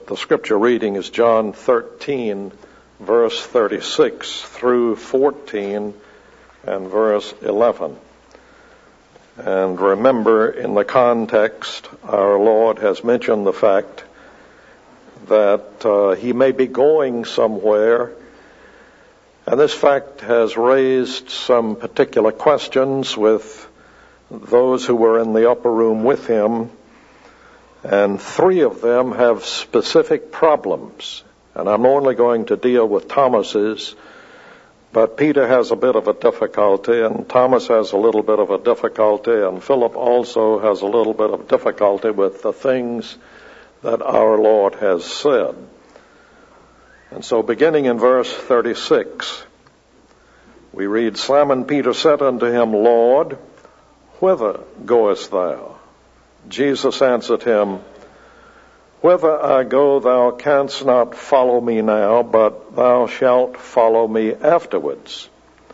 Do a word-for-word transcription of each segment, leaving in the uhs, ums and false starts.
The scripture reading is John thirteen, verse thirty-six through fourteen and verse eleven. And remember, in the context, our Lord has mentioned the fact that uh, he may be going somewhere, and this fact has raised some particular questions with those who were in the upper room with him, and three of them have specific problems. And I'm only going to deal with Thomas's, but Peter has a bit of a difficulty, and Thomas has a little bit of a difficulty, and Philip also has a little bit of difficulty with the things that our Lord has said. And so beginning in verse thirty-six, we read, Simon Peter said unto him, Lord, whither goest thou? Jesus answered him, Whither I go thou canst not follow me now, but thou shalt follow me afterwards.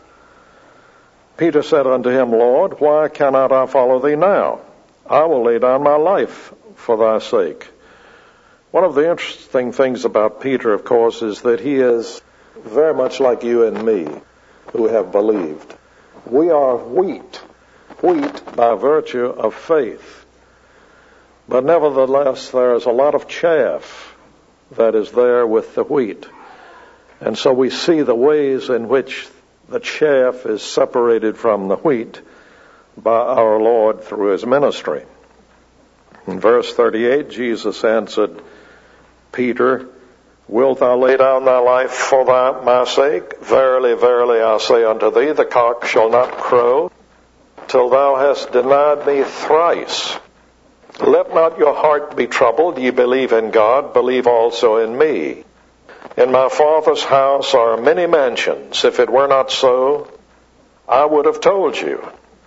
Peter said unto him, Lord, why cannot I follow thee now? I will lay down my life for thy sake. One of the interesting things about Peter, of course, is that he is very much like you and me who have believed. We are wheat, wheat by virtue of faith. But nevertheless, there is a lot of chaff that is there with the wheat. And so we see the ways in which the chaff is separated from the wheat by our Lord through his ministry. In verse thirty-eight, Jesus answered Peter, Wilt thou lay down thy life for thy, my sake? Verily, verily, I say unto thee, the cock shall not crow till thou hast denied me thrice. Let not your heart be troubled. Ye believe in God, believe also in me. In my Father's house are many mansions. If it were not so, I would have told you.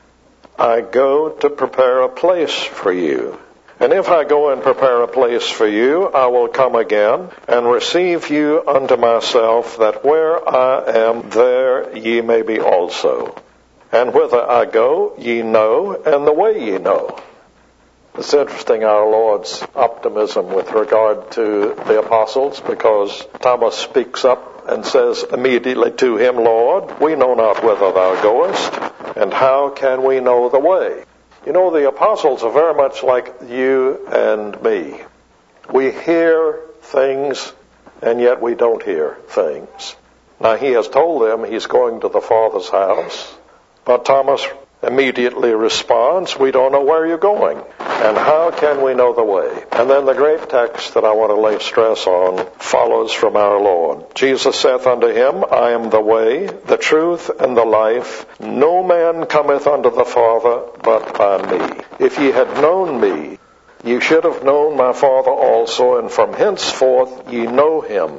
I go to prepare a place for you. And if I go and prepare a place for you, I will come again and receive you unto myself, that where I am, there ye may be also. And whither I go, ye know, and the way ye know. It's interesting, our Lord's optimism with regard to the apostles, because Thomas speaks up and says immediately to him, Lord, we know not whither thou goest, and how can we know the way? You know, the apostles are very much like you and me. We hear things, and yet we don't hear things. Now, he has told them he's going to the Father's house, but Thomas immediately responds, we don't know where you're going, and how can we know the way? And then the great text that I want to lay stress on follows from our Lord. Jesus saith unto him, I am the way, the truth, and the life. No man cometh unto the Father but by me. If ye had known me, ye should have known my Father also, and from henceforth ye know him,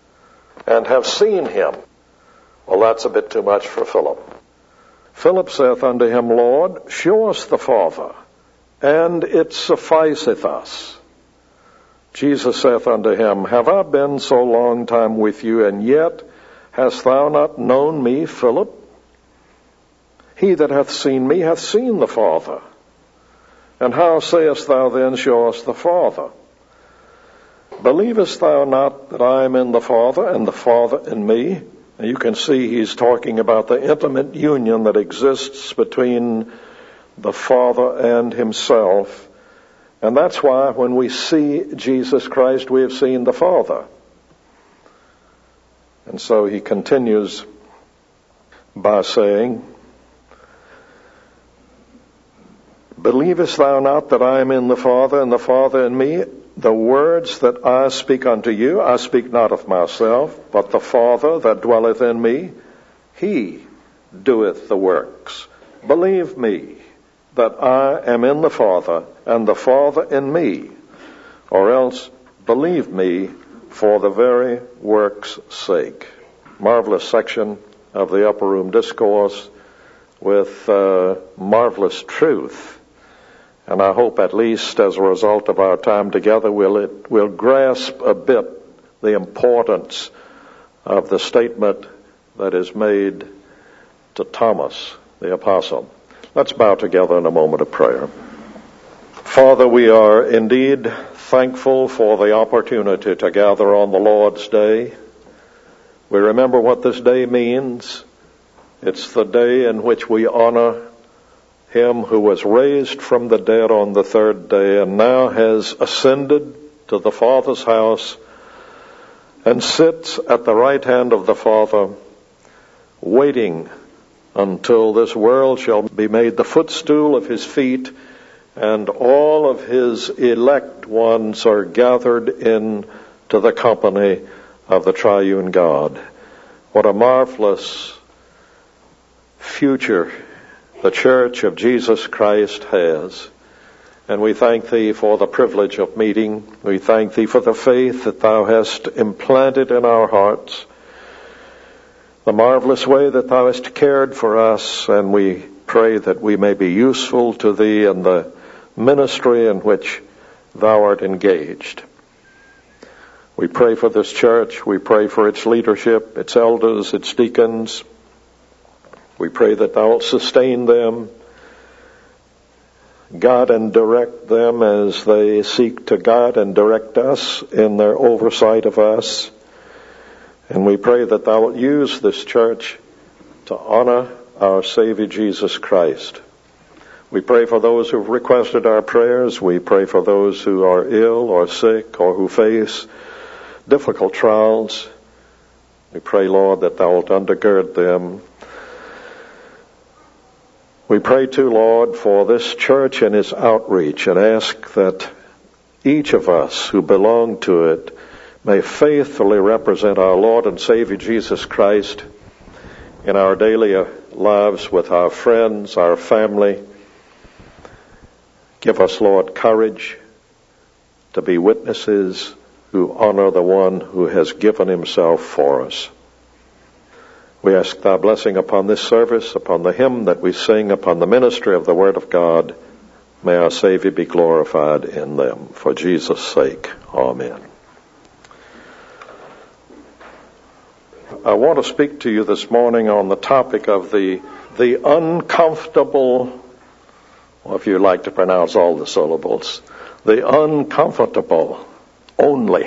and have seen him. Well, that's a bit too much for Philip. Philip saith unto him, Lord, show us the Father, and it sufficeth us. Jesus saith unto him, Have I been so long time with you, and yet hast thou not known me, Philip? He that hath seen me hath seen the Father. And how sayest thou then, Show us the Father? Believest thou not that I am in the Father, and the Father in me? You can see he's talking about the intimate union that exists between the Father and himself. And that's why when we see Jesus Christ, we have seen the Father. And so he continues by saying, Believest thou not that I am in the Father, and the Father in me? The words that I speak unto you, I speak not of myself, but the Father that dwelleth in me, he doeth the works. Believe me that I am in the Father, and the Father in me, or else believe me for the very work's sake. Marvelous section of the Upper Room Discourse with uh, marvelous truth. And I hope at least as a result of our time together, we'll, it, we'll grasp a bit the importance of the statement that is made to Thomas, the apostle. Let's bow together in a moment of prayer. Father, we are indeed thankful for the opportunity to gather on the Lord's Day. We remember what this day means. It's the day in which we honor Him who was raised from the dead on the third day and now has ascended to the Father's house and sits at the right hand of the Father, waiting until this world shall be made the footstool of His feet and all of His elect ones are gathered in to the company of the triune God. What a marvelous future the Church of Jesus Christ has. And we thank Thee for the privilege of meeting. We thank Thee for the faith that Thou hast implanted in our hearts, the marvelous way that Thou hast cared for us, and we pray that we may be useful to Thee in the ministry in which Thou art engaged. We pray for this church. We pray for its leadership, its elders, its deacons. We pray that Thou wilt sustain them, guide and direct them as they seek to guide and direct us in their oversight of us. And we pray that Thou wilt use this church to honor our Savior Jesus Christ. We pray for those who have requested our prayers. We pray for those who are ill or sick or who face difficult trials. We pray, Lord, that Thou wilt undergird them. We pray too, Lord, for this church and its outreach, and ask that each of us who belong to it may faithfully represent our Lord and Savior Jesus Christ in our daily lives with our friends, our family. Give us, Lord, courage to be witnesses who honor the one who has given Himself for us. We ask Thy blessing upon this service, upon the hymn that we sing, upon the ministry of the Word of God. May our Savior be glorified in them. For Jesus' sake, amen. I want to speak to you this morning on the topic of the, the uncomfortable, or if you like to pronounce all the syllables, the uncomfortable only.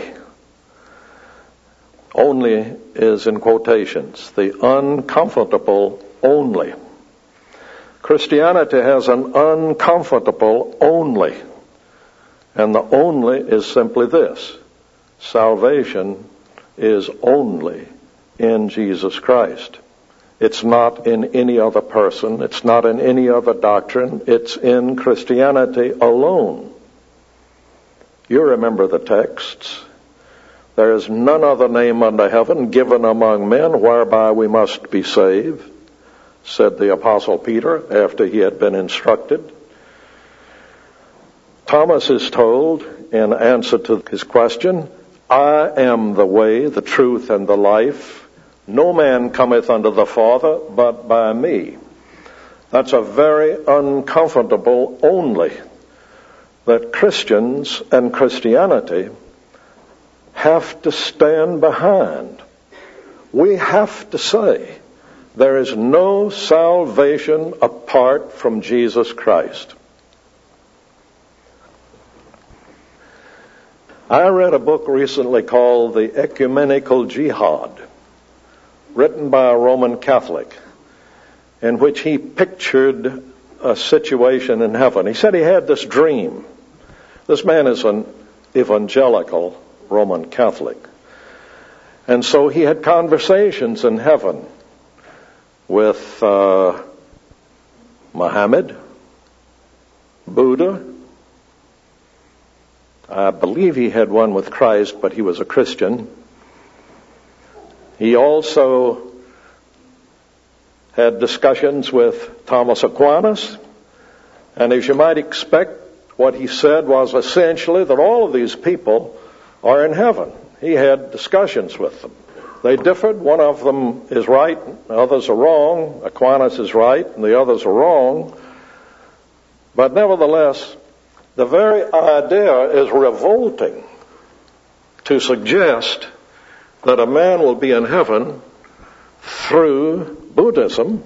Only is in quotations. The uncomfortable only. Christianity has an uncomfortable only. And the only is simply this. Salvation is only in Jesus Christ. It's not in any other person. It's not in any other doctrine. It's in Christianity alone. You remember the texts. There is none other name under heaven given among men whereby we must be saved, said the Apostle Peter after he had been instructed. Thomas is told in answer to his question, I am the way, the truth, and the life. No man cometh unto the Father but by me. That's a very uncomfortable only, that Christians and Christianity have to stand behind. We have to say there is no salvation apart from Jesus Christ. I read a book recently called The Ecumenical Jihad, written by a Roman Catholic, in which he pictured a situation in heaven. He said he had this dream. This man is an evangelical Roman Catholic. And so he had conversations in heaven with uh, Muhammad, Buddha. I believe he had one with Christ, but he was a Christian. He also had discussions with Thomas Aquinas. And as you might expect, what he said was essentially that all of these people are in heaven. He had discussions with them. They differed. One of them is right, the others are wrong. Aquinas is right, and the others are wrong. But nevertheless, the very idea is revolting to suggest that a man will be in heaven through Buddhism,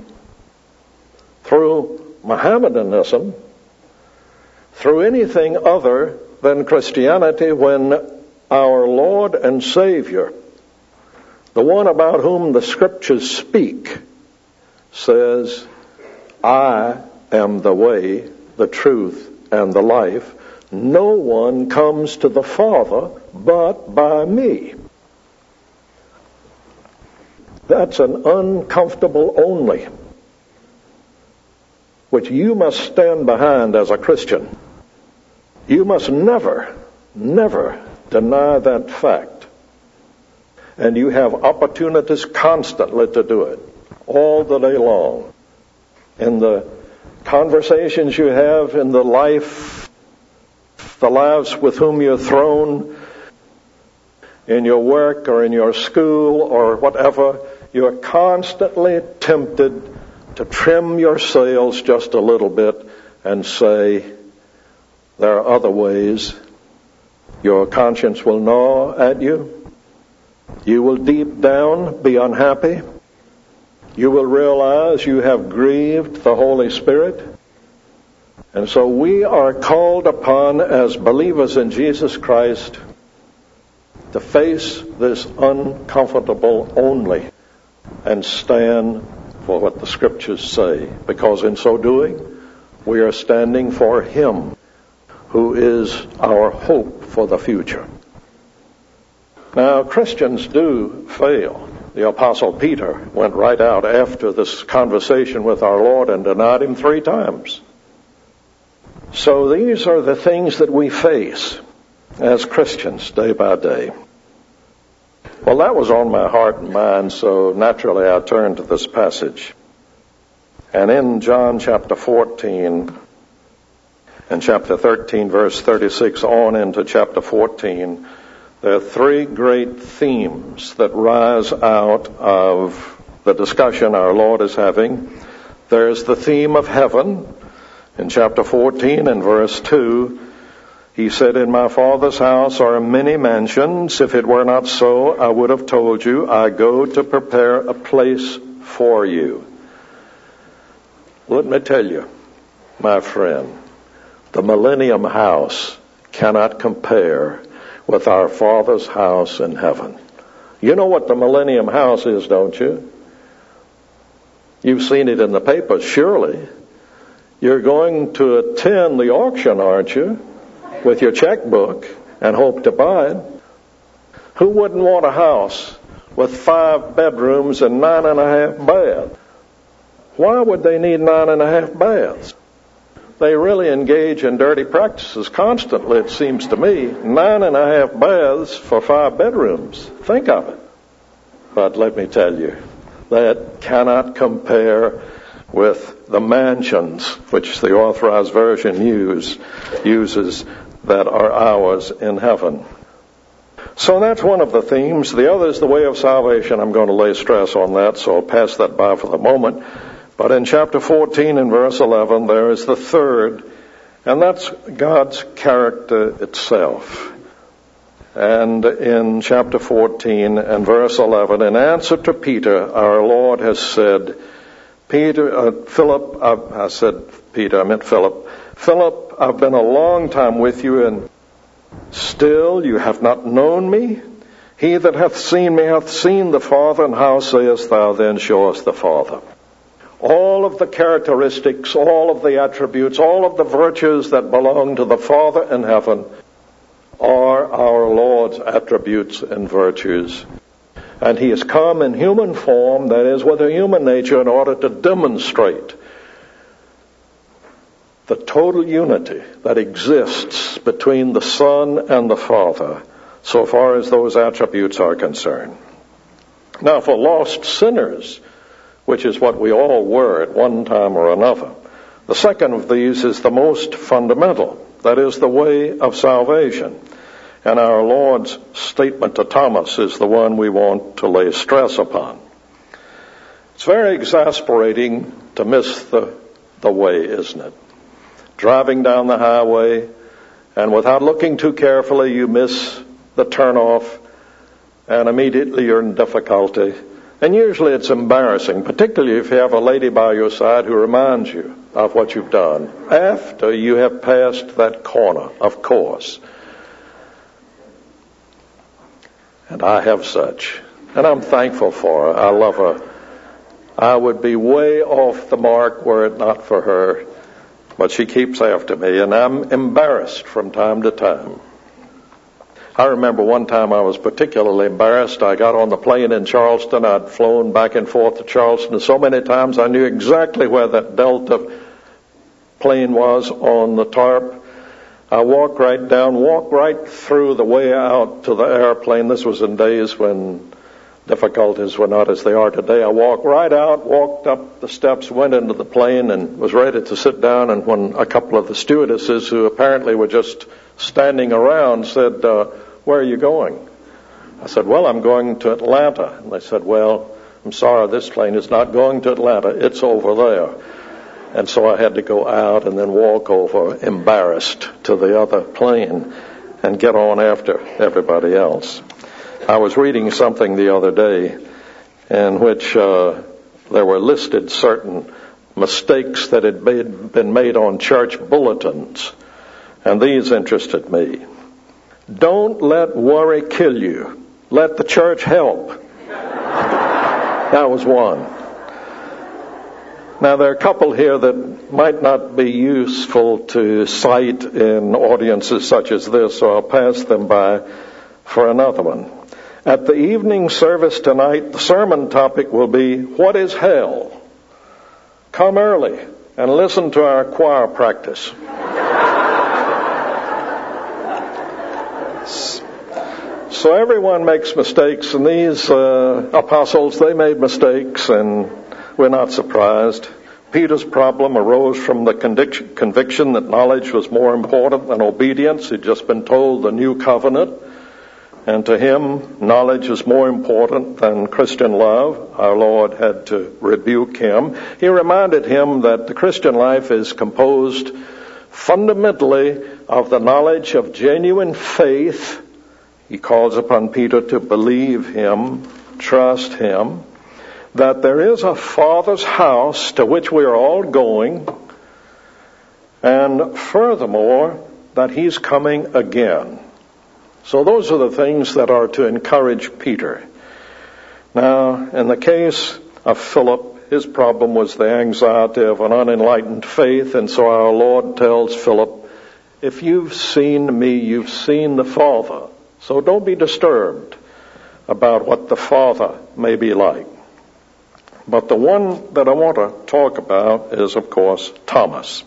through Mohammedanism, through anything other than Christianity when our Lord and Savior, the one about whom the Scriptures speak, says, I am the way, the truth, and the life. No one comes to the Father but by me. That's an uncomfortable only, which you must stand behind as a Christian. You must never, never deny that fact. And you have opportunities constantly to do it, all the day long. In the conversations you have, in the life, the lives with whom you're thrown, in your work or in your school or whatever, you're constantly tempted to trim your sails just a little bit and say, there are other ways. Your conscience will gnaw at you. You will deep down be unhappy. You will realize you have grieved the Holy Spirit. And so we are called upon as believers in Jesus Christ to face this uncomfortable only and stand for what the Scriptures say, because in so doing we are standing for Him who is our hope for the future. Now, Christians do fail. The Apostle Peter went right out after this conversation with our Lord and denied Him three times. So these are the things that we face as Christians day by day. Well, that was on my heart and mind, so naturally I turned to this passage. And in John chapter fourteen and chapter thirteen, verse thirty-six, on into chapter fourteen, there are three great themes that rise out of the discussion our Lord is having. There's the theme of heaven. In chapter fourteen and verse two, He said, in my Father's house are many mansions. If it were not so, I would have told you, I go to prepare a place for you. Let me tell you, my friend, the Millennium House cannot compare with our Father's house in heaven. You know what the Millennium House is, don't you? You've seen it in the papers, surely. You're going to attend the auction, aren't you? With your checkbook and hope to buy it. Who wouldn't want a house with five bedrooms and nine and a half baths? Why would they need nine and a half baths? They really engage in dirty practices constantly, it seems to me. Nine and a half baths for five bedrooms. Think of it. But let me tell you, that cannot compare with the mansions which the Authorized Version use, uses that are ours in heaven. So that's one of the themes. The other is the way of salvation. I'm going to lay stress on that, so I'll pass that by for the moment. But in chapter fourteen and verse eleven, there is the third, and that's God's character itself. And in chapter fourteen and verse eleven, in answer to Peter, our Lord has said, Peter, uh, Philip, I, I said Peter, I meant Philip. Philip, I've been a long time with you, and still you have not known me. He that hath seen me hath seen the Father, and how sayest thou then, show us the Father? All of the characteristics, all of the attributes, all of the virtues that belong to the Father in heaven are our Lord's attributes and virtues. And He has come in human form, that is, with a human nature, in order to demonstrate the total unity that exists between the Son and the Father, so far as those attributes are concerned. Now, for lost sinners, which is what we all were at one time or another, the second of these is the most fundamental, that is, the way of salvation. And our Lord's statement to Thomas is the one we want to lay stress upon. It's very exasperating to miss the, the way, isn't it? Driving down the highway, and without looking too carefully, you miss the turnoff, and immediately you're in difficulty. And usually it's embarrassing, particularly if you have a lady by your side who reminds you of what you've done after you have passed that corner, of course. And I have such. And I'm thankful for her. I love her. I would be way off the mark were it not for her. But she keeps after me, and I'm embarrassed from time to time. I remember one time I was particularly embarrassed. I got on the plane in Charleston. I'd flown back and forth to Charleston, and so many times I knew exactly where that Delta plane was on the tarp. I walked right down, walked right through the way out to the airplane. This was in days when difficulties were not as they are today. I walked right out, walked up the steps, went into the plane, and was ready to sit down. And when a couple of the stewardesses, who apparently were just standing around, said, uh, where are you going? I said, well, I'm going to Atlanta. And they said, well, I'm sorry, this plane is not going to Atlanta. It's over there. And so I had to go out and then walk over, embarrassed, to the other plane and get on after everybody else. I was reading something the other day in which uh, there were listed certain mistakes that had made, been made on church bulletins, and these interested me. Don't let worry kill you. Let the church help. That was one. Now, there are a couple here that might not be useful to cite in audiences such as this, so I'll pass them by for another one. At the evening service tonight, the sermon topic will be, what is hell? Come early and listen to our choir practice. So everyone makes mistakes, and these uh, apostles, they made mistakes, and we're not surprised. Peter's problem arose from the convic- conviction that knowledge was more important than obedience. He'd just been told the new covenant. And to him, knowledge is more important than Christian love. Our Lord had to rebuke him. He reminded him that the Christian life is composed fundamentally of the knowledge of genuine faith. He calls upon Peter to believe him, trust him, that there is a Father's house to which we are all going, and furthermore, that he's coming again. So those are the things that are to encourage Peter. Now, in the case of Philip, his problem was the anxiety of an unenlightened faith, and so our Lord tells Philip, if you've seen me, you've seen the Father. So don't be disturbed about what the Father may be like. But the one that I want to talk about is, of course, Thomas.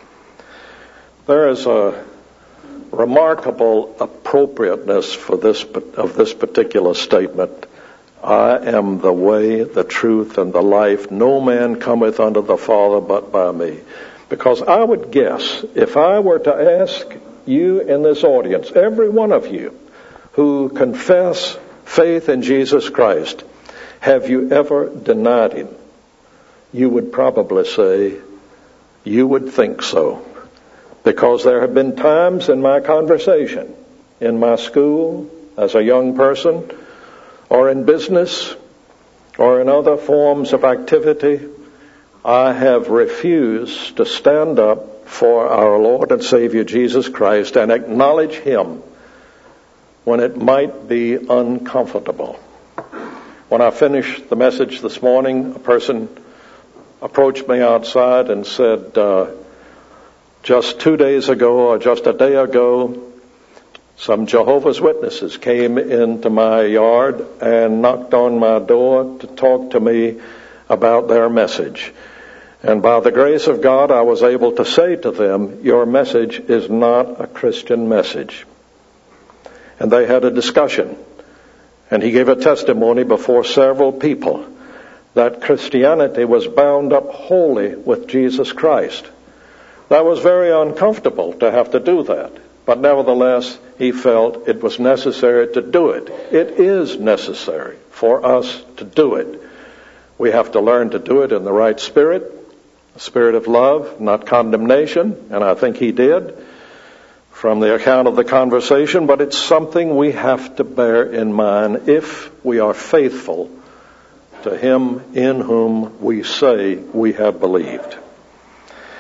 There is a remarkable appropriateness for this of this particular statement. I am the way, the truth, and the life. No man cometh unto the Father but by me. Because I would guess, if I were to ask you in this audience, every one of you who confess faith in Jesus Christ, have you ever denied him? You would probably say, you would think so. Because there have been times in my conversation, in my school, as a young person, or in business, or in other forms of activity, I have refused to stand up for our Lord and Savior Jesus Christ and acknowledge him when it might be uncomfortable. When I finished the message this morning, a person approached me outside and said, uh, just two days ago or just a day ago, some Jehovah's Witnesses came into my yard and knocked on my door to talk to me about their message. And by the grace of God, I was able to say to them, your message is not a Christian message. And they had a discussion. And he gave a testimony before several people that Christianity was bound up wholly with Jesus Christ. That was very uncomfortable to have to do that. But nevertheless, he felt it was necessary to do it. It is necessary for us to do it. We have to learn to do it in the right spirit, a spirit of love, not condemnation, and I think he did from the account of the conversation, but it's something we have to bear in mind if we are faithful to him in whom we say we have believed.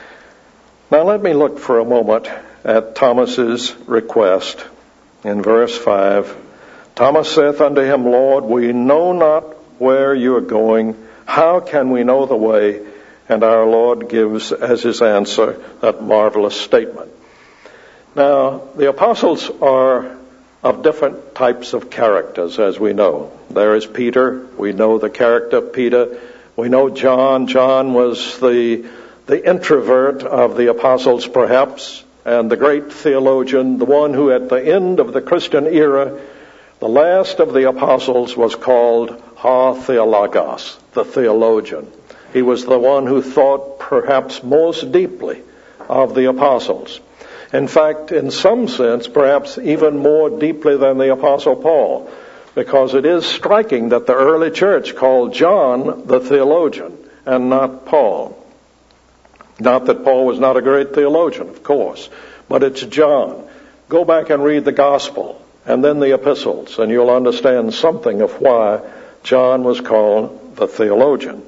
Now let me look for a moment at Thomas's request in verse five. Thomas saith unto him, Lord, we know not where you are going. How can we know the way? And our Lord gives as his answer that marvelous statement. Now, the apostles are of different types of characters, as we know. There is Peter. We know the character of Peter. We know John. John was the, the introvert of the apostles, perhaps, and the great theologian, the one who at the end of the Christian era, the last of the apostles, was called Ha Theologos, the theologian. He was the one who thought perhaps most deeply of the apostles. In fact, in some sense, perhaps even more deeply than the Apostle Paul, because it is striking that the early church called John the theologian and not Paul. Not that Paul was not a great theologian, of course, but it's John. Go back and read the gospel and then the epistles, and you'll understand something of why John was called the theologian.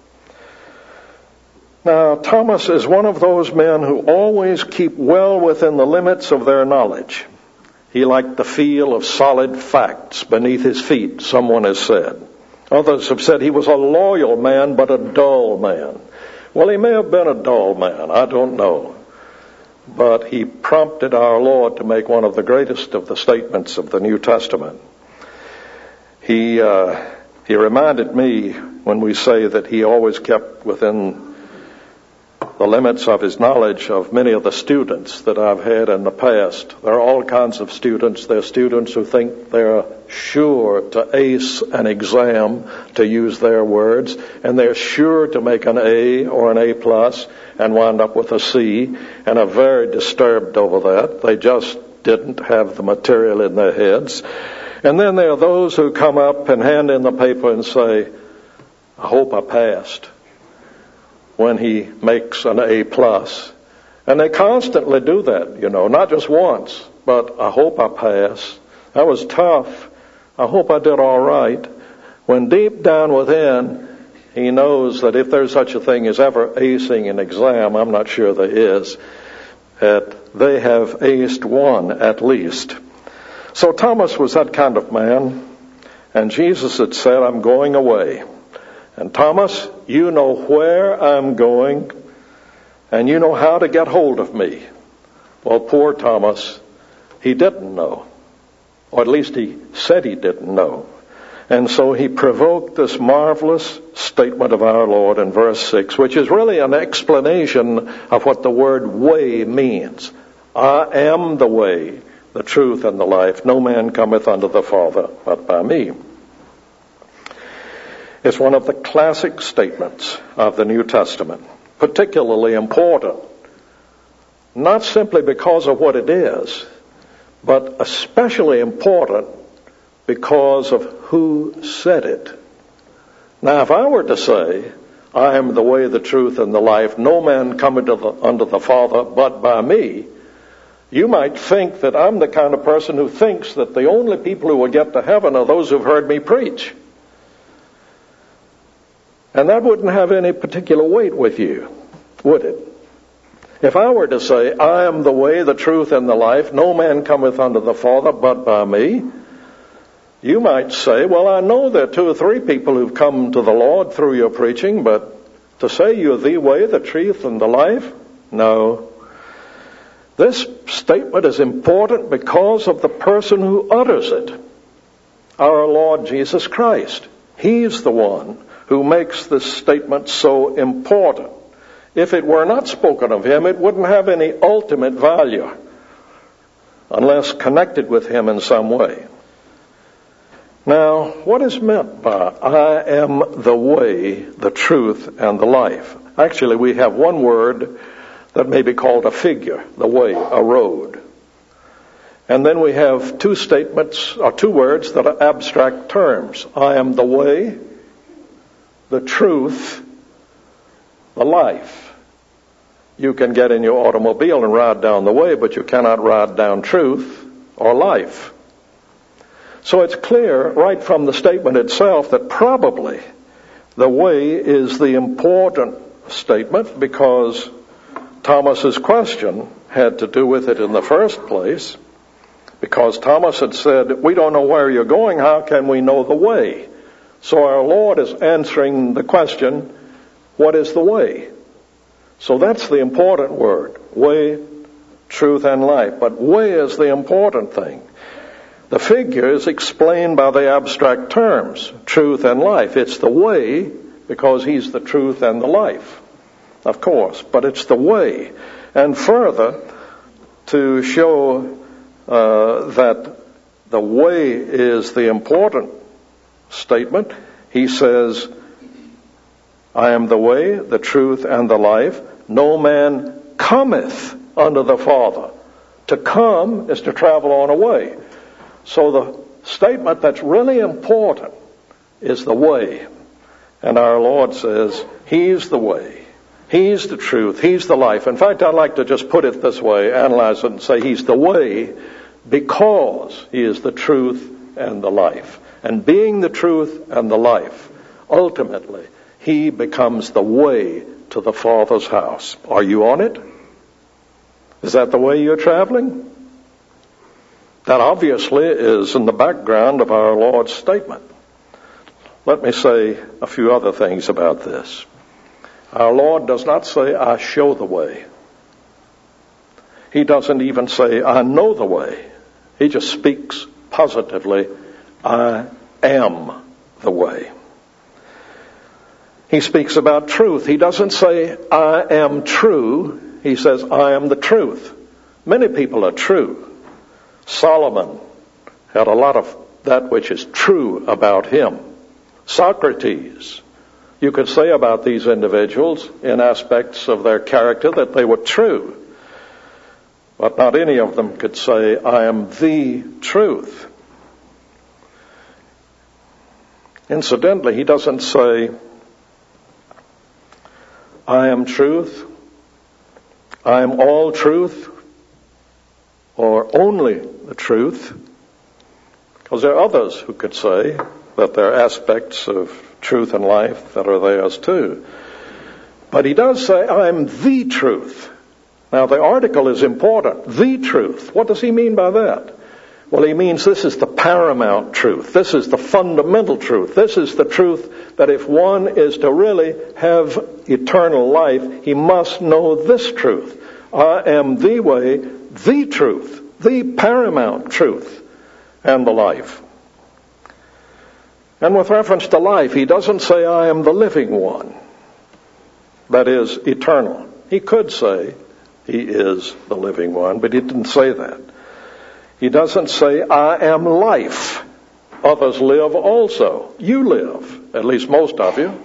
Now, Thomas is one of those men who always keep well within the limits of their knowledge. He liked the feel of solid facts beneath his feet, someone has said. Others have said he was a loyal man, but a dull man. Well, he may have been a dull man, I don't know. But he prompted our Lord to make one of the greatest of the statements of the New Testament. He, uh, he reminded me when we say that he always kept within the limits of his knowledge of many of the students that I've had in the past. There are all kinds of students. There are students who think they're sure to ace an exam, to use their words, and they're sure to make an A or an A plus and wind up with a C, and are very disturbed over that. They just didn't have the material in their heads. And then there are those who come up and hand in the paper and say, I hope I passed, when he makes an A plus. And they constantly do that, you know, not just once, but I hope I pass. That was tough. I hope I did all right. When deep down within, he knows that if there's such a thing as ever acing an exam, I'm not sure there is, that they have aced one at least. So Thomas was that kind of man, and Jesus had said, I'm going away. And Thomas, you know where I'm going, and you know how to get hold of me. Well, poor Thomas, he didn't know. Or at least he said he didn't know. And so he provoked this marvelous statement of our Lord in verse six, which is really an explanation of what the word way means. I am the way, the truth, and the life. No man cometh unto the Father but by me. It's one of the classic statements of the New Testament, particularly important, not simply because of what it is, but especially important because of who said it. Now, if I were to say, I am the way, the truth, and the life, no man cometh unto the Father but by me, you might think that I'm the kind of person who thinks that the only people who will get to heaven are those who've heard me preach. And that wouldn't have any particular weight with you, would it? If I were to say, I am the way, the truth, and the life, no man cometh unto the Father but by me, you might say, well, I know there are two or three people who've come to the Lord through your preaching, but to say you're the way, the truth, and the life? No. This statement is important because of the person who utters it, our Lord Jesus Christ. He's the one who makes this statement so important. If it were not spoken of him, it wouldn't have any ultimate value unless connected with him in some way. Now, what is meant by I am the way, the truth, and the life? Actually, we have one word that may be called a figure, the way, a road. And then we have two statements, or two words that are abstract terms. I am the way, the truth, the life. You can get in your automobile and ride down the way, but you cannot ride down truth or life. So it's clear right from the statement itself that probably the way is the important statement because Thomas's question had to do with it in the first place, because Thomas had said, we don't know where you're going, how can we know the way? So our Lord is answering the question, what is the way? So that's the important word, way, truth, and life. But way is the important thing. The figure is explained by the abstract terms, truth and life. It's the way because he's the truth and the life, of course, but it's the way. And further, to show uh, that the way is the important statement, he says, I am the way, the truth, and the life. No man cometh unto the Father. To come is to travel on a way. So the statement that's really important is the way. And our Lord says, he's the way. He's the truth. He's the life. In fact, I'd like to just put it this way, analyze it and say he's the way because he is the truth and the life. And being the truth and the life, ultimately, he becomes the way to the Father's house. Are you on it? Is that the way you're traveling? That obviously is in the background of our Lord's statement. Let me say a few other things about this. Our Lord does not say, I show the way. He doesn't even say, I know the way. He just speaks positively, I am the way. He speaks about truth. He doesn't say, I am true. He says, I am the truth. Many people are true. Solomon had a lot of that which is true about him. Socrates, you could say about these individuals in aspects of their character that they were true. But not any of them could say, I am the truth. Incidentally, he doesn't say, I am truth, I am all truth, or only the truth, because there are others who could say that there are aspects of truth and life that are theirs too. But he does say, I am the truth. Now the article is important, the truth. What does he mean by that? Well, he means this is the paramount truth. This is the fundamental truth. This is the truth that if one is to really have eternal life, he must know this truth. I am the way, the truth, the paramount truth, and the life. And with reference to life, he doesn't say, I am the living one. That is, eternal. He could say, he is the living one, but he didn't say that. He doesn't say, I am life. Others live also. You live, at least most of you.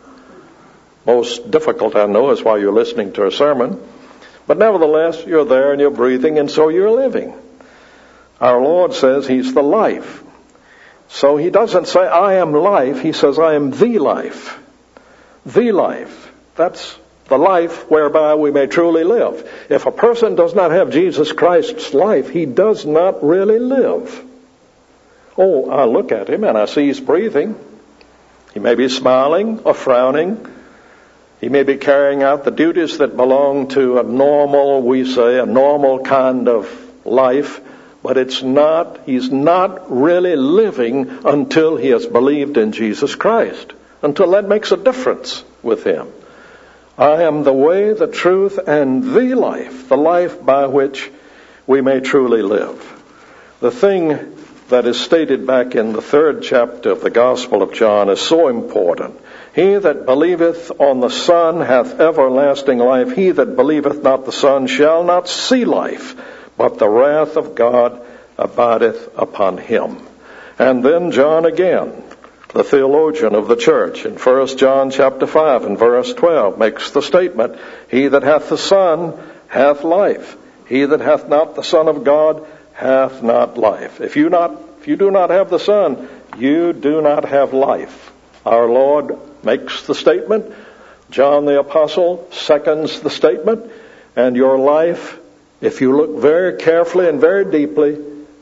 Most difficult, I know, is while you're listening to a sermon. But nevertheless, you're there and you're breathing, and so you're living. Our Lord says he's the life. So he doesn't say, I am life. He says, I am the life. The life. That's the life whereby we may truly live. If a person does not have Jesus Christ's life, he does not really live. Oh, I look at him and I see he's breathing. He may be smiling or frowning. He may be carrying out the duties that belong to a normal, we say, a normal kind of life. But it's not, he's not really living until he has believed in Jesus Christ. Until that makes a difference with him. I am the way, the truth, and the life, the life by which we may truly live. The thing that is stated back in the third chapter of the Gospel of John is so important. He that believeth on the Son hath everlasting life. He that believeth not the Son shall not see life, but the wrath of God abideth upon him. And then John again, the theologian of the church, in First John chapter five and verse twelve, makes the statement, he that hath the Son hath life. He that hath not the Son of God hath not life. If you not, if you do not have the Son, you do not have life. Our Lord makes the statement. John the Apostle seconds the statement. And your life, if you look very carefully and very deeply,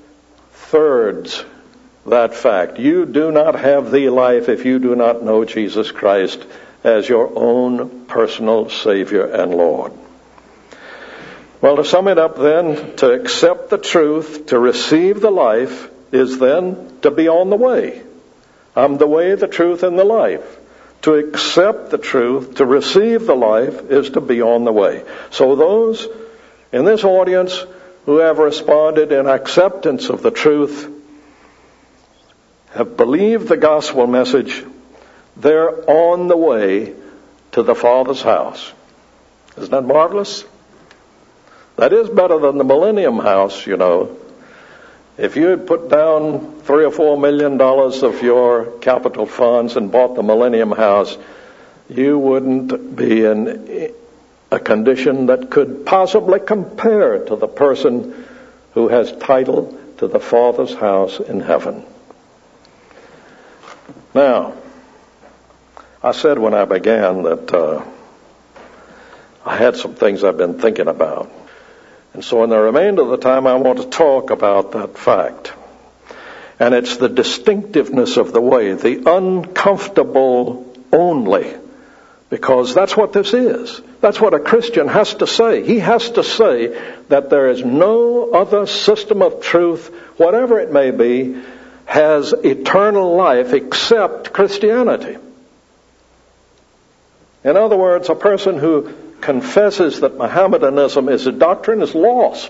thirds that fact. You do not have the life if you do not know Jesus Christ as your own personal Savior and Lord. Well, to sum it up then, to accept the truth, to receive the life, is then to be on the way. I'm the way, the truth, and the life. To accept the truth, to receive the life, is to be on the way. So those in this audience who have responded in acceptance of the truth, have believed the gospel message, they're on the way to the Father's house. Isn't that marvelous? That is better than the Millennium House, you know. If you had put down three or four million dollars of your capital funds and bought the Millennium House, you wouldn't be in a condition that could possibly compare to the person who has title to the Father's house in heaven. Now, I said when I began that uh, I had some things I've been thinking about. And so in the remainder of the time, I want to talk about that fact. And it's the distinctiveness of the way, the uncomfortable only, because that's what this is. That's what a Christian has to say. He has to say that there is no other system of truth, whatever it may be, has eternal life except Christianity. In other words, a person who confesses that Mohammedanism is a doctrine is lost.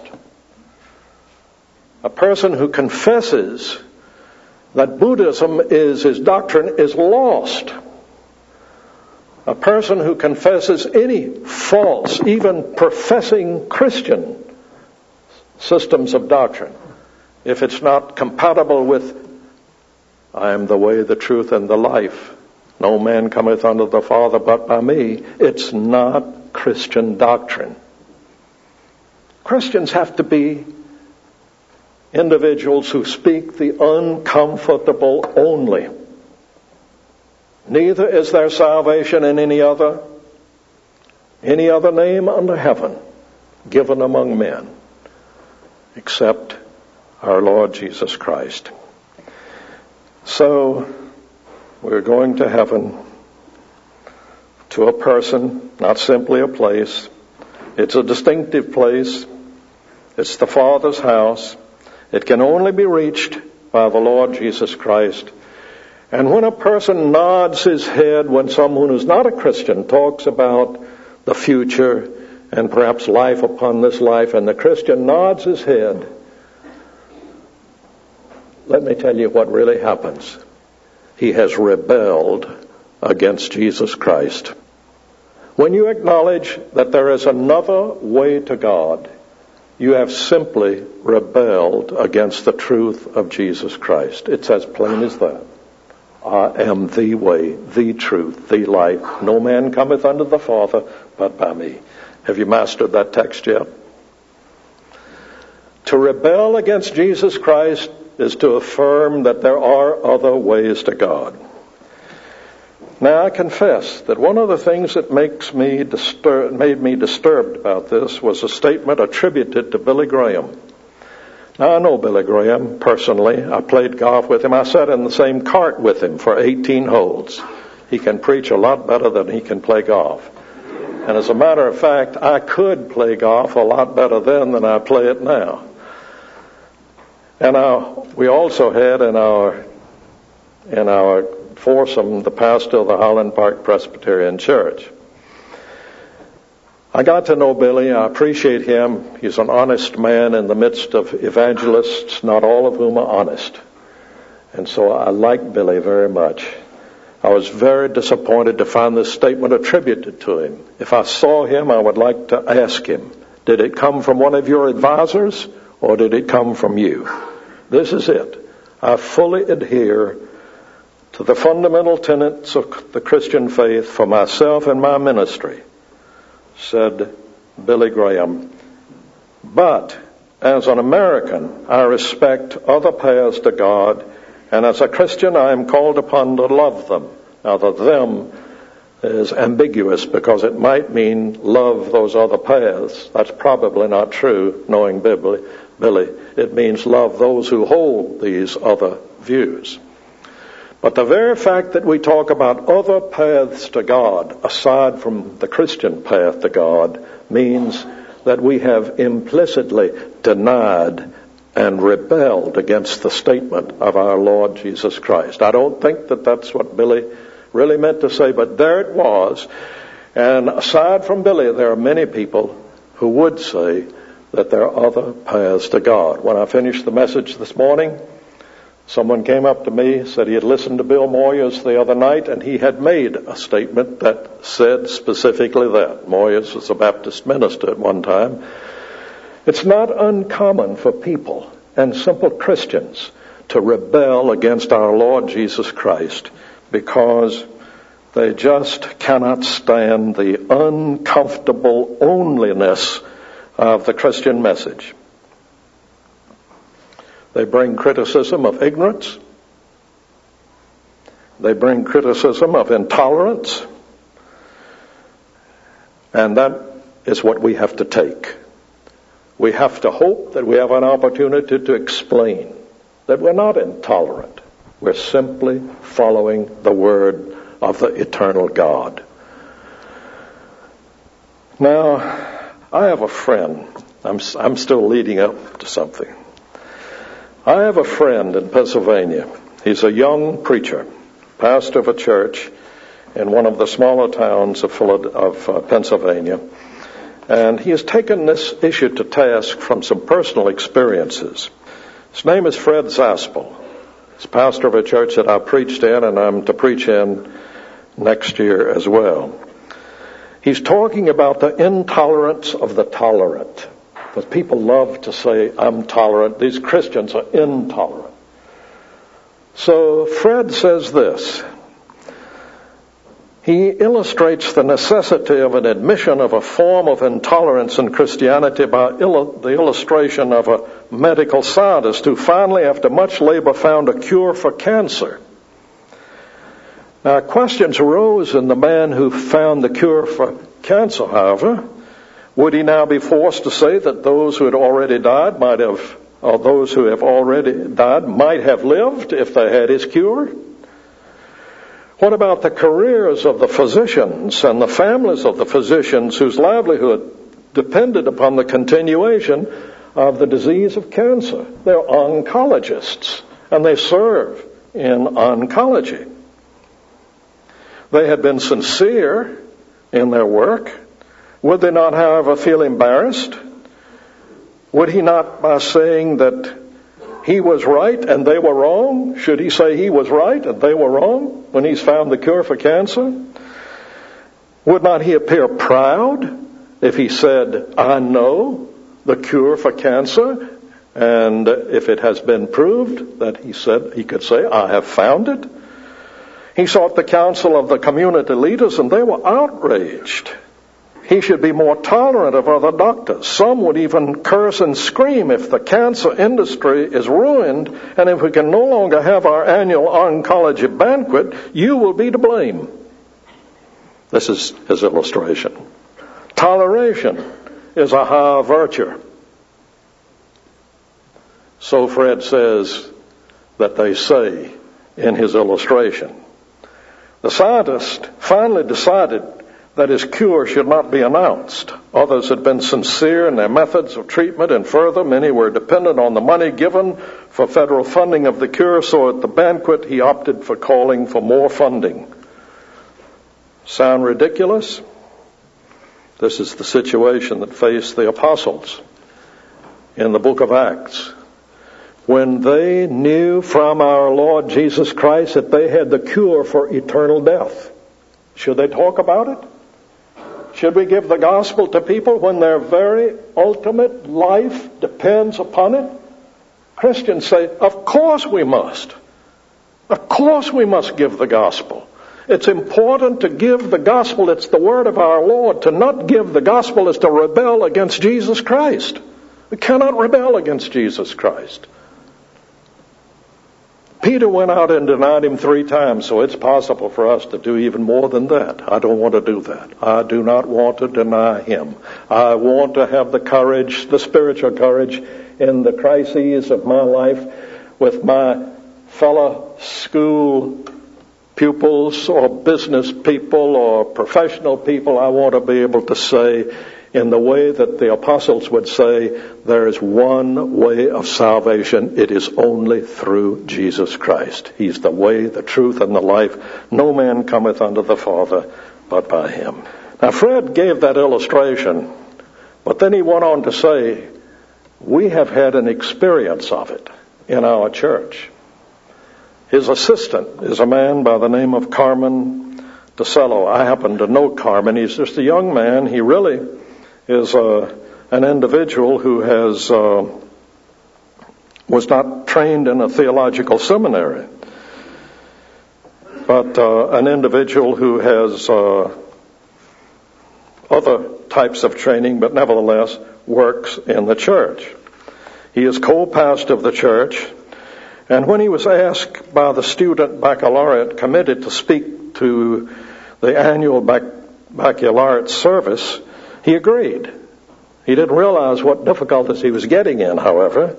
A person who confesses that Buddhism is his doctrine is lost. A person who confesses any false, even professing Christian systems of doctrine, if it's not compatible with I am the way, the truth, and the life, no man cometh unto the Father but by me, it's not Christian doctrine. Christians have to be individuals who speak the uncomfortable only. Neither is there salvation in any other, any other name under heaven given among men except our Lord Jesus Christ. So, we're going to heaven to a person, not simply a place. It's a distinctive place. It's the Father's house. It can only be reached by the Lord Jesus Christ. And when a person nods his head, when someone who's not a Christian talks about the future and perhaps life upon this life, and the Christian nods his head, let me tell you what really happens. He has rebelled against Jesus Christ. When you acknowledge that there is another way to God, you have simply rebelled against the truth of Jesus Christ. It's as plain as that. I am the way, the truth, the life. No man cometh unto the Father but by me. Have you mastered that text yet? To rebel against Jesus Christ is to affirm that there are other ways to God. Now, I confess that one of the things that makes me distur- made me disturbed about this was a statement attributed to Billy Graham. Now, I know Billy Graham personally. I played golf with him. I sat in the same cart with him for eighteen holes. He can preach a lot better than he can play golf. And as a matter of fact, I could play golf a lot better then than I play it now. And uh, we also had in our in our foursome the pastor of the Holland Park Presbyterian Church. I got to know Billy. I appreciate him. He's an honest man in the midst of evangelists, not all of whom are honest. And so I like Billy very much. I was very disappointed to find this statement attributed to him. If I saw him, I would like to ask him, did it come from one of your advisors? Or did it come from you? This is it. I fully adhere to the fundamental tenets of the Christian faith for myself and my ministry, said Billy Graham. But as an American, I respect other paths to God, and as a Christian, I am called upon to love them. Now, the them is ambiguous because it might mean love those other paths. That's probably not true, knowing Billy. Billy. It means love those who hold these other views. But the very fact that we talk about other paths to God, aside from the Christian path to God, means that we have implicitly denied and rebelled against the statement of our Lord Jesus Christ. I don't think that that's what Billy really meant to say, but there it was. And aside from Billy, there are many people who would say that there are other paths to God. When I finished the message this morning, someone came up to me, said he had listened to Bill Moyers the other night, and he had made a statement that said specifically that. Moyers was a Baptist minister at one time. It's not uncommon for people and simple Christians to rebel against our Lord Jesus Christ because they just cannot stand the uncomfortable onlyness of the Christian message. They bring criticism of ignorance. They bring criticism of intolerance. And that is what we have to take. We have to hope that we have an opportunity to explain that we're not intolerant. We're simply following the word of the eternal God. Now, I have a friend. I'm, I'm still leading up to something. I have a friend in Pennsylvania. He's a young preacher, pastor of a church in one of the smaller towns of, of uh, Pennsylvania. And he has taken this issue to task from some personal experiences. His name is Fred Zaspel. He's pastor of a church that I preached in and I'm to preach in next year as well. He's talking about the intolerance of the tolerant. Because people love to say, I'm tolerant. These Christians are intolerant. So Fred says this. He illustrates the necessity of an admission of a form of intolerance in Christianity by il- the illustration of a medical scientist who finally, after much labor, found a cure for cancer. Now, questions arose in the man who found the cure for cancer, however. Would he now be forced to say that those who had already died might have, or those who have already died might have lived if they had his cure? What about the careers of the physicians and the families of the physicians whose livelihood depended upon the continuation of the disease of cancer? They're oncologists, and they serve in oncology. They had been sincere in their work. Would they not, however, feel embarrassed? Would he not, by saying that he was right and they were wrong, should he say he was right and they were wrong when he's found the cure for cancer? Would not he appear proud if he said, I know the cure for cancer, and if it has been proved that he said, he could say, I have found it? He sought the counsel of the community leaders and they were outraged. He should be more tolerant of other doctors. Some would even curse and scream if the cancer industry is ruined and if we can no longer have our annual oncology banquet, you will be to blame. This is his illustration. Toleration is a high virtue. So Fred says that they say in his illustration. The scientist finally decided that his cure should not be announced. Others had been sincere in their methods of treatment, and further, many were dependent on the money given for federal funding of the cure, so at the banquet he opted for calling for more funding. Sound ridiculous? This is the situation that faced the apostles in the book of Acts. When they knew from our Lord Jesus Christ that they had the cure for eternal death. Should they talk about it? Should we give the gospel to people when their very ultimate life depends upon it? Christians say, of course we must. Of course we must give the gospel. It's important to give the gospel. It's the word of our Lord. To not give the gospel is to rebel against Jesus Christ. We cannot rebel against Jesus Christ. Peter went out and denied him three times, so it's possible for us to do even more than that. I don't want to do that. I do not want to deny him. I want to have the courage, the spiritual courage, in the crises of my life with my fellow school pupils or business people or professional people. I want to be able to say in the way that the apostles would say, there is one way of salvation. It is only through Jesus Christ. He's the way, the truth, and the life. No man cometh unto the Father but by him. Now, Fred gave that illustration, but then he went on to say, we have had an experience of it in our church. His assistant is a man by the name of Carmen DeCello. I happen to know Carmen. He's just a young man. He really is uh, an individual who has uh, was not trained in a theological seminary, but uh, an individual who has uh, other types of training, but nevertheless works in the church. He is co-pastor of the church, and when he was asked by the student baccalaureate committee to speak to the annual bac- baccalaureate service, he agreed. He didn't realize what difficulties he was getting in, however.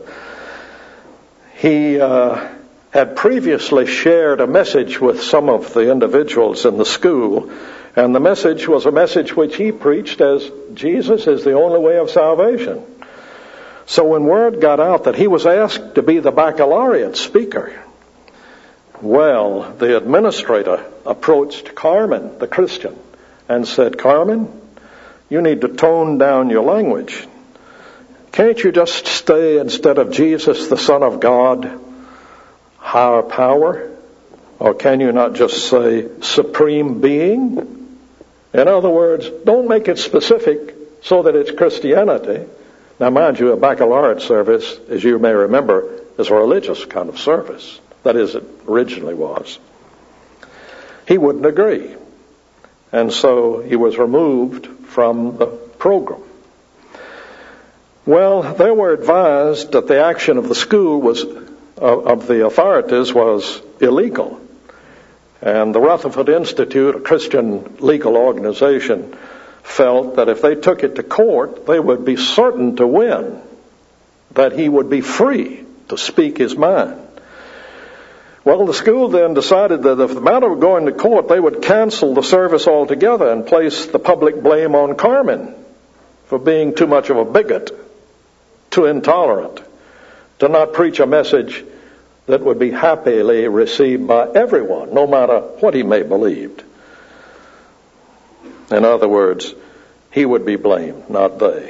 He uh, had previously shared a message with some of the individuals in the school, and the message was a message which he preached as Jesus is the only way of salvation. So when word got out that he was asked to be the baccalaureate speaker, well, the administrator approached Carmen, the Christian, and said, Carmen, you need to tone down your language. Can't you just say, instead of Jesus, the Son of God, higher power? Or can you not just say supreme being? In other words, don't make it specific so that it's Christianity. Now, mind you, a baccalaureate service, as you may remember, is a religious kind of service. That is, it originally was. He wouldn't agree. And so he was removed from the program. Well, they were advised that the action of the school was, uh, of the authorities was illegal. And the Rutherford Institute, a Christian legal organization, felt that if they took it to court, they would be certain to win, that he would be free to speak his mind. Well, the school then decided that if the matter of going to court, they would cancel the service altogether and place the public blame on Carmen for being too much of a bigot, too intolerant, to not preach a message that would be happily received by everyone, no matter what he may believed. In other words, he would be blamed, not they.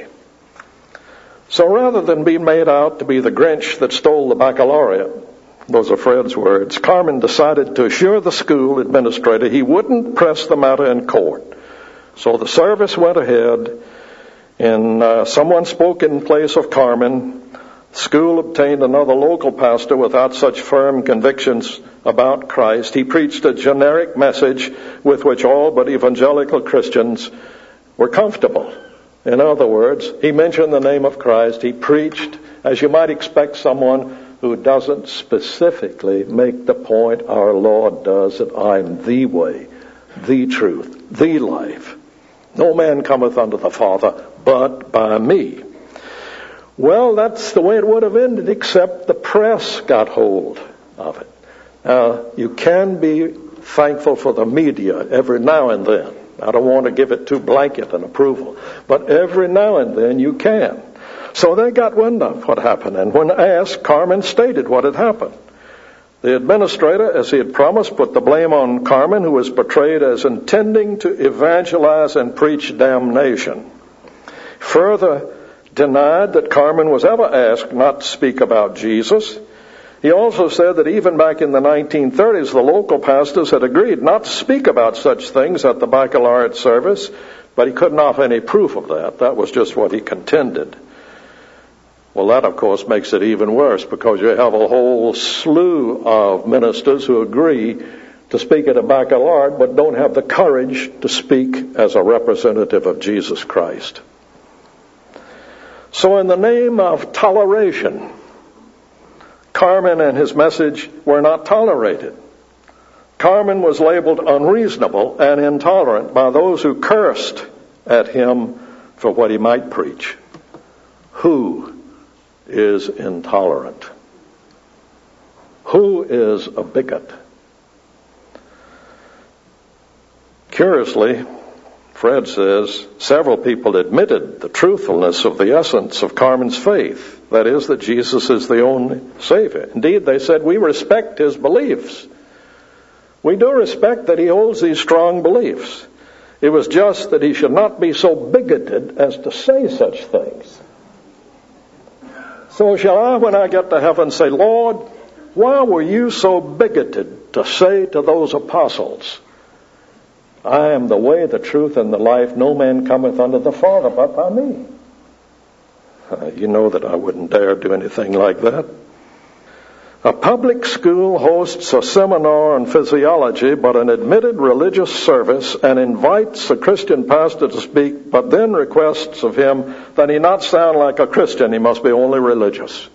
So rather than being made out to be the Grinch that stole the baccalaureate, those are Fred's words, Carmen decided to assure the school administrator he wouldn't press the matter in court. So the service went ahead, and uh, someone spoke in place of Carmen. School obtained another local pastor without such firm convictions about Christ. He preached a generic message with which all but evangelical Christians were comfortable. In other words, he mentioned the name of Christ. He preached, as you might expect someone who doesn't specifically make the point our Lord does, that I'm the way, the truth, the life. No man cometh unto the Father but by me. Well, that's the way it would have ended, except the press got hold of it. Now, you can be thankful for the media every now and then. I don't want to give it too blanket an approval, but every now and then you can. So they got wind of what happened, and when asked, Carmen stated what had happened. The administrator, as he had promised, put the blame on Carmen, who was portrayed as intending to evangelize and preach damnation. Further denied that Carmen was ever asked not to speak about Jesus. He also said that even back in the nineteen thirties, the local pastors had agreed not to speak about such things at the baccalaureate service, but he couldn't offer any proof of that. That was just what he contended. Well, that, of course, makes it even worse, because you have a whole slew of ministers who agree to speak at a baccalaureate but don't have the courage to speak as a representative of Jesus Christ. So in the name of toleration, Carmen and his message were not tolerated. Carmen was labeled unreasonable and intolerant by those who cursed at him for what he might preach. Who is intolerant? Who is a bigot? Curiously, Fred says, several people admitted the truthfulness of the essence of Carmen's faith. That is, that Jesus is the only Savior. Indeed, they said, we respect his beliefs. We do respect that he holds these strong beliefs. It was just that he should not be so bigoted as to say such things. So shall I, when I get to heaven, say, Lord, why were you so bigoted to say to those apostles, I am the way, the truth, and the life. No man cometh unto the Father but by me. Uh, you know that I wouldn't dare do anything like that. A public school hosts a seminar on physiology, but an admitted religious service, and invites a Christian pastor to speak, but then requests of him that he not sound like a Christian, he must be only religious.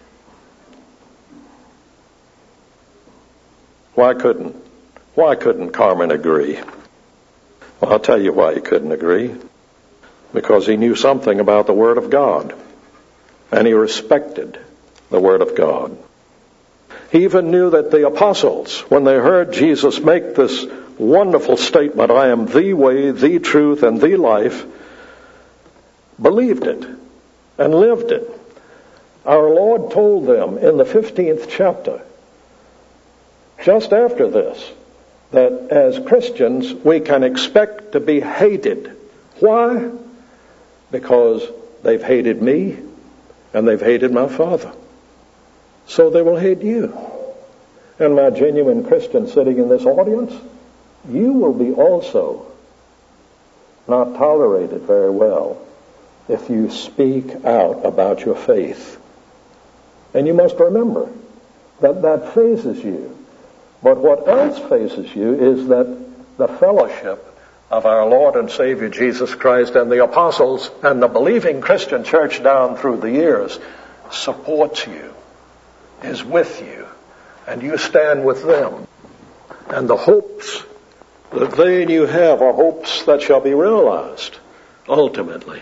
Why couldn't, why couldn't Carmen agree? Well, I'll tell you why he couldn't agree. Because he knew something about the Word of God. And he respected the Word of God. He even knew that the apostles, when they heard Jesus make this wonderful statement, I am the way, the truth, and the life, believed it and lived it. Our Lord told them in the fifteenth chapter, just after this, that as Christians we can expect to be hated. Why? Because they've hated me and they've hated my Father. So they will hate you. And my genuine Christian sitting in this audience, you will be also not tolerated very well if you speak out about your faith. And you must remember that that phases you. But what else faces you is that the fellowship of our Lord and Savior Jesus Christ and the apostles and the believing Christian church down through the years supports you, is with you, and you stand with them. And the hopes that they and you have are hopes that shall be realized ultimately.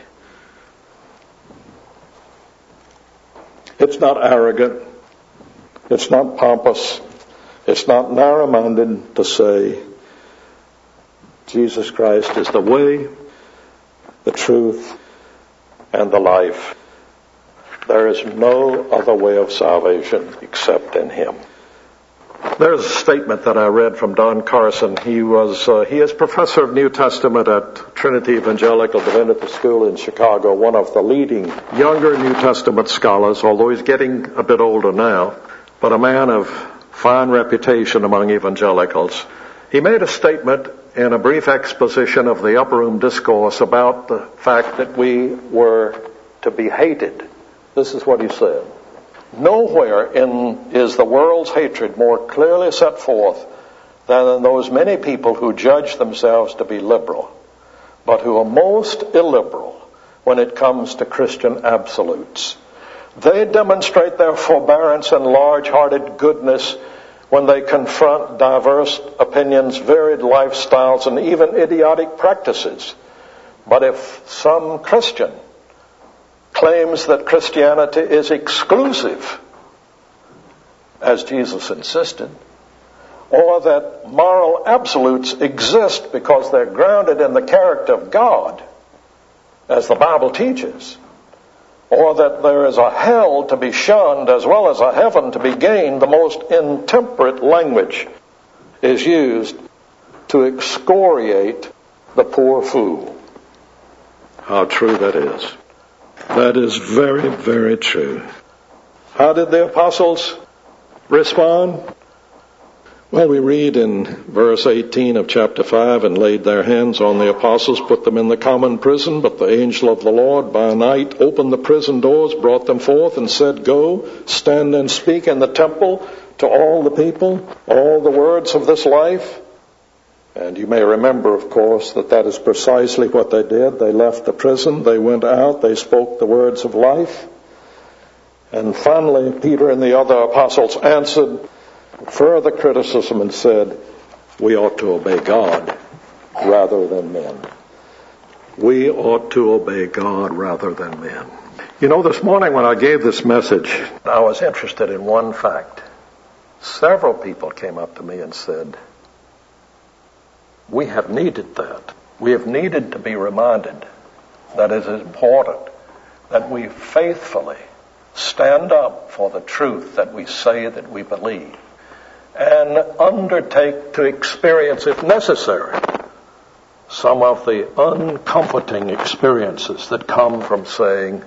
It's not arrogant. It's not pompous. It's not narrow-minded to say Jesus Christ is the way, the truth, and the life. There is no other way of salvation except in him. There's a statement that I read from Don Carson. He was uh, he is professor of New Testament at Trinity Evangelical Divinity School in Chicago, one of the leading younger New Testament scholars, although he's getting a bit older now, but a man of fine reputation among evangelicals. He made a statement in a brief exposition of the Upper Room Discourse about the fact that we were to be hated. This is what he said. Nowhere in is the world's hatred more clearly set forth than in those many people who judge themselves to be liberal, but who are most illiberal when it comes to Christian absolutes. They demonstrate their forbearance and large-hearted goodness when they confront diverse opinions, varied lifestyles, and even idiotic practices. But if some Christian claims that Christianity is exclusive, as Jesus insisted, or that moral absolutes exist because they're grounded in the character of God, as the Bible teaches, or that there is a hell to be shunned as well as a heaven to be gained, the most intemperate language is used to excoriate the poor fool. How true that is. That is very, very true. How did the apostles respond? Well, we read in verse eighteen of chapter five, and laid their hands on the apostles, put them in the common prison, but the angel of the Lord by night opened the prison doors, brought them forth, and said, Go, stand and speak in the temple to all the people, all the words of this life. And you may remember, of course, that that is precisely what they did. They left the prison, they went out, they spoke the words of life. And finally, Peter and the other apostles answered further criticism and said, we ought to obey God rather than men. We ought to obey God rather than men. You know, this morning when I gave this message, I was interested in one fact. Several people came up to me and said, we have needed that. We have needed to be reminded that it is important that we faithfully stand up for the truth that we say that we believe and undertake to experience, if necessary, some of the uncomforting experiences that come from saying,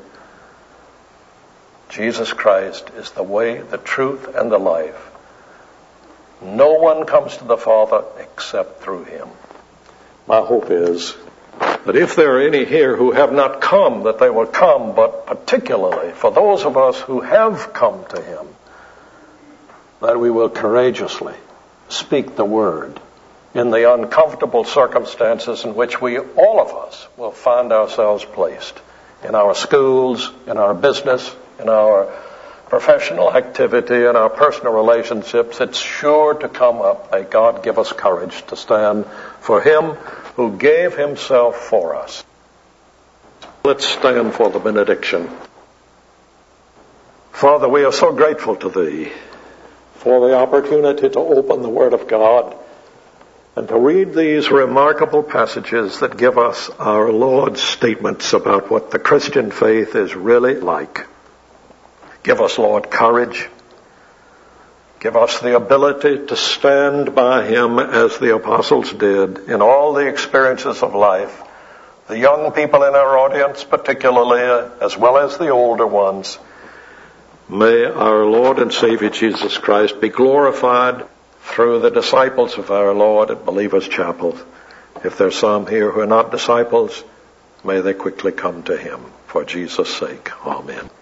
Jesus Christ is the way, the truth, and the life. No one comes to the Father except through him. My hope is that if there are any here who have not come, that they will come, but particularly for those of us who have come to him, that we will courageously speak the word in the uncomfortable circumstances in which we, all of us, will find ourselves placed. In our schools, in our business, in our professional activity, in our personal relationships, it's sure to come up. May God give us courage to stand for him who gave himself for us. Let's stand for the benediction. Father, we are so grateful to thee for the opportunity to open the Word of God and to read these remarkable passages that give us our Lord's statements about what the Christian faith is really like. Give us, Lord, courage. Give us the ability to stand by him as the apostles did in all the experiences of life. The young people in our audience particularly, as well as the older ones. May our Lord and Savior Jesus Christ be glorified through the disciples of our Lord at Believers Chapel. If there's some here who are not disciples, may they quickly come to him for Jesus' sake. Amen.